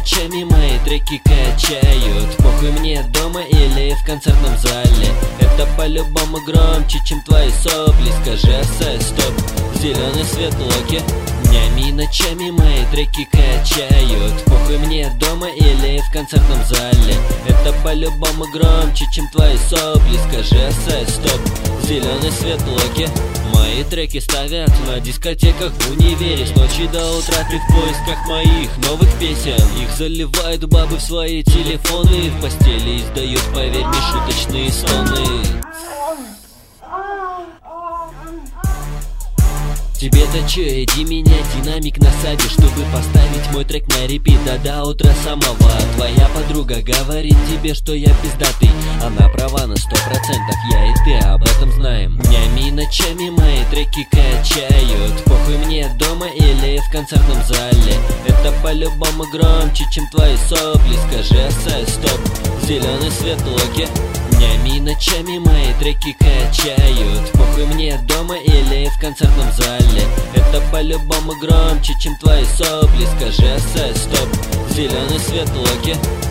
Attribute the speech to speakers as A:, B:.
A: ночами мои треки качают. Похуй мне дома или в концертном зале. Это по-любому громче, чем твои сопли. Скажи АС, стоп, зеленый свет локи. Днями, ночами мои треки качают. Похуй мне дома или в концертном зале. Это по-любому громче, чем твои сопли. Скажи АС, стоп, зеленый свет локи. Мои треки ставят на дискотеках в универе. С ночи до утра ты в поисках моих новых песен. Их заливают бабы в свои телефоны. В постели издают, поверь мне, шуточные стоны. Тебе-то чё, иди менять динамик на саде, чтобы поставить мой трек на репит, да до утра самого. Твоя подруга говорит тебе, что я пиздатый. Она права на 100%, я и ты об этом знаем. Днями и ночами мои треки качают. Похуй мне дома или в концертном зале. Это по-любому громче, чем твои сопли. Скажи АС, стоп, зеленый свет локи. Днями и ночами мои треки качают. Похуй мне дома или в концертном зале. Это по-любому громче, чем твои сопли. Скажи АС, стоп, зеленый свет локи.